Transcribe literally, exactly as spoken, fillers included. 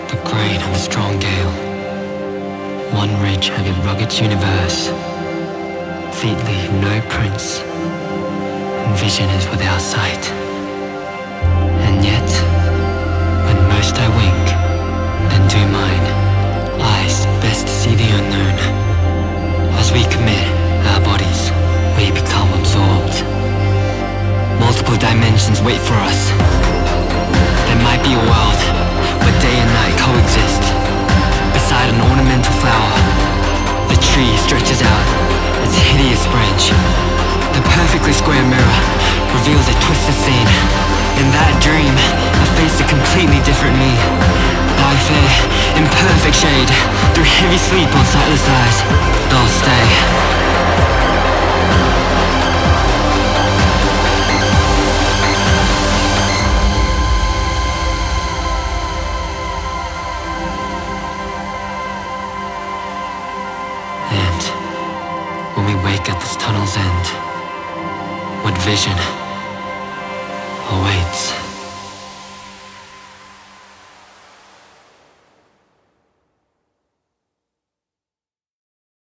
the grain of a strong gale. One ridge of a rugged universe. Feet leave no prints, and vision is without sight. And yet, when most I wink, then do mine eyes best see the unknown. As we commit our bodies, we become absorbed. Multiple dimensions wait for us. There might be a world where day and night coexist. Beside an ornamental flower, the tree stretches out its hideous branch. The perfectly square mirror reveals a twisted scene. In that dream, I face a completely different me. I fair, in perfect shade, through heavy sleep on sightless eyes, I'll stay. And when we wake at this tunnel's end, what vision awaits?